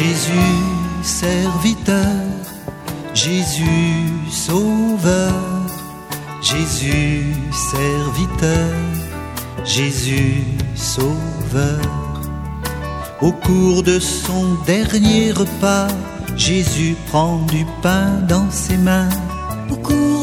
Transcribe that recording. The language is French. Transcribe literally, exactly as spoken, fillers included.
Jésus serviteur, Jésus sauveur, Jésus serviteur, Jésus sauveur. Au cours de son dernier repas, Jésus prend du pain dans ses mains. Au cours